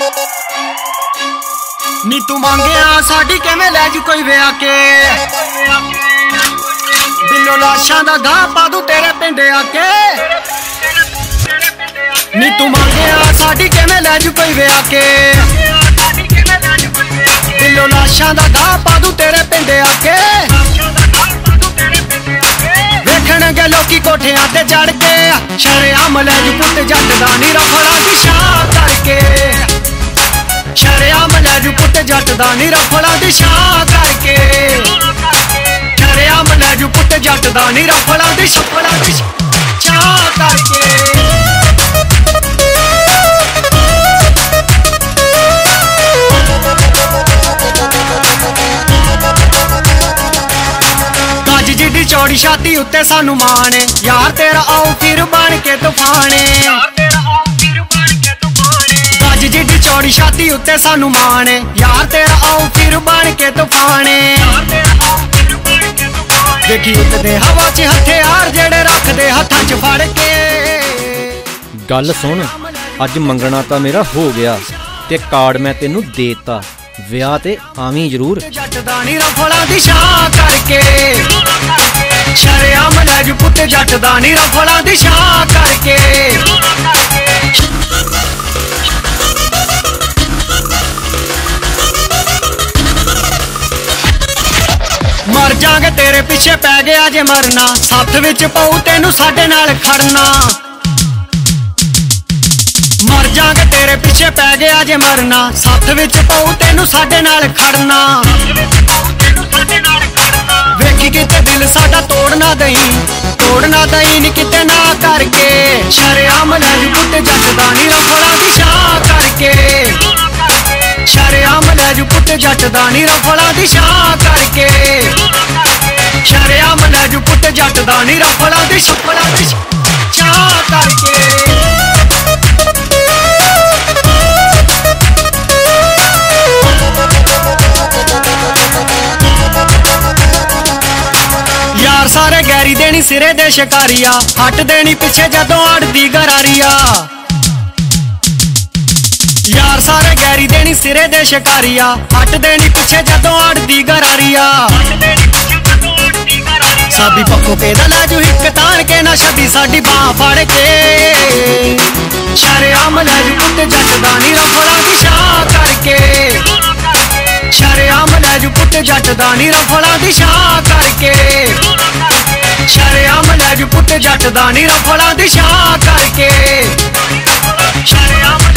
ਨੀ ਤੂੰ ਮੰਗਿਆ ਸਾਡੀ ਕਿਵੇਂ ਲੈ ਜੂ ਕੋਈ ਵਿਆਹ ਕੇ, ਦਿਲੋਂ ਲਾਸ਼ਾਂ ਦਾ ਗਾਹ ਪਾ ਦੂ ਤੇਰੇ ਪਿੰਡ ਆ ਕੇ। ਨੀ ਤੂੰ ਮੰਗਿਆ ਸਾਡੀ ਕਿਵੇਂ ਲੈ ਜੂ ਕੋਈ ਵਿਆਹ ਕੇ, ਦਿਲੋਂ ਲਾਸ਼ਾਂ ਦਾ ਗਾਹ ਪਾ ਦੂ ਤੇਰੇ ਪਿੰਡ ਆ ਕੇ। ਵੇਖਣਗੇ ਲੋਕੀ ਕੋਠਿਆਂ ਤੇ ਚੜ ਕੇ, ਸ਼ਰੇਆਮ ਲੈ ਜੂ ਪੁੱਤ ਜੱਟ ਦਾ ਨੀ ਰਫਲਾਂ ਦੀ ਛਾਂ ਕਰਕੇ। ਸ਼ਰੇਆਮ ਲੈ ਜੂ ਪੁੱਤ ਜੱਟ ਦਾ ਨੀ ਰਫਲਾਂ ਦੀ ਛਾਂ ਕਰਕੇ। ਸ਼ਰੇਆਮ ਲੈ ਜੂ ਪੁੱਤ ਜੱਟ ਦਾ ਨੀ ਰਫਲਾਂ ਦੀ ਛਾਂ ਕਰਕੇ। ਜਿੱਡੀ ਚੌੜੀ ਛਾਤੀ ਉੱਤੇ ਸਾਨੂੰ ਮਾਣ, ਯਾਰ ਤੇਰਾ ਆਉ ਫਿਰ ਬਣ ਕੇ ਤੂਫਾਨ। ਗੱਜ ਜਿੱਡੀ ਚੌੜੀ ਛਾਤੀ ਉੱਤੇ ਸਾਨੂੰ ਮਾਣ, ਯਾਰ ਤੇਰਾ ਆਉ ਫਿਰ ਬਣ ਕੇ ਤੂਫਾਨ। ਵੇਖੀ ਉੱਤਦੇ ਹਵਾ 'ਚ ਹਥਿਆਰ ਜਿਹੜੇ ਰੱਖਦੇ ਹੱਥਾਂ 'ਚ ਫੜ ਕੇ। ਗੱਲ ਸੁਣ, ਅੱਜ ਮੰਗਣਾ ਤਾਂ ਮੇਰਾ ਹੋ ਗਿਆ ਤੇ ਕਾਰਡ ਮੈਂ ਤੈਨੂੰ ਦੇਤਾ, ਵਿਆਹ ਤੇ ਆਵੀਂ ਜ਼ਰੂਰ। ਜੱਟ ਦਾ ਨੀ ਰਫਲਾਂ ਦੀ ਛਾਂ ਕਰਕੇ। ਸ਼ਰੇਆਮ ਲੈ ਜੂ ਪੁੱਤ ਜੱਟ ਦਾ ਨੀ ਰਫਲਾਂ ਦੀ ਛਾਂ ਕਰਕੇ। ਮਰ ਜਾਗੇ ਤੇਰੇ ਪਿੱਛੇ ਪੈ ਗਿਆ ਜੇ ਮਰਨਾ, ਸੱਥ ਵਿੱਚ ਪਊ ਤੈਨੂੰ ਸਾਡੇ ਨਾਲ ਖੜਨਾ। ਮਰ ਜਾਗੇ ਤੇਰੇ ਪਿੱਛੇ ਪੈ ਗਿਆ ਜੇ ਮਰਨਾ, ਸੱਥ ਵਿੱਚ ਪਊ ਤੈਨੂੰ ਸਾਡੇ ਨਾਲ ਖੜਨਾ। ਵੇਖੀ ਕਿਤੇ ਦਿਲ ਸਾਡਾ ਤੋੜਨਾ ਦਈ ਨੀ ਕਿਤੇ ਨਾ ਕਰਕੇ। ਸ਼ਰੇਆਮ ਲੈ ਜੂ ਪੁੱਤ ਜੱਟ ਦਾ ਨੀ ਰਫਲਾਂ ਦੀ ਛਾਂ ਕਰਕੇ। ਸ਼ਰੇਆਮ ਲੈ ਜੂ ਪੁੱਤ ਜੱਟ ਦਾ ਨੀ ਰਫਲਾਂ ਦੀ ਛਾਂ ਕਰਕੇ। ਸ਼ਰੇਆਮ ਲੈ ਜੂ ਪੁੱਤ ਜੱਟ ਦਾ ਨੀ ਰਫਲਾਂ ਦੀ ਛਾਂ ਕਰਕੇ। ਯਾਰ ਸਾਰੇ ਗੈਰੀ ਦੇਣੀ ਸਿਰੇ ਦੇ ਸ਼ਿਕਾਰੀਆ, ਹੱਟ ਦੇਣੀ ਪਿੱਛੇ ਜਦੋਂ ਅੜਦੀ ਗਰਾਰੀਆ। ਯਾਰ ਸਾਰੇ ਗੈਰੀ ਦੇਣੀ ਸਿਰੇ ਦੇ ਸ਼ਿਕਾਰੀਆ, ਹੱਟ ਦੇਣੀ ਪਿੱਛੇ ਜਦੋਂ ਅੜਦੀ ਗਰਾਰੀਆ। ਸਾਬੀ ਪੱਖੋਂ ਕੇ ਦਾ ਲਾਜੂ ਹਿੱਕ ਤਾਣ ਕੇ ਨਾ ਛੱਡੀ ਸਾਡੀ ਬਾਹ ਫੜ ਕੇ। ਸ਼ਰੇਆਮ ਲੈ ਜੂ ਪੁੱਤ ਜੱਟ ਦਾ ਨੀ ਰਫਲਾਂ ਦੀ ਛਾਂ ਕਰਕੇ। ਸ਼ਰੇਆਮ ਲੈ ਜੂ ਪੁੱਤ ਜੱਟ ਦਾ ਨੀ ਰਫਲਾਂ ਦੀ ਛਾਂ ਕਰਕੇ। ਸ਼ਰੇਆਮ ਲੈ ਜੂ ਪੁੱਤ ਜੱਟ ਦਾ ਨੀ ਰਫਲਾਂ ਦੀ ਛਾਂ ਕਰਕੇ। ਸ਼ਰੇਆਮ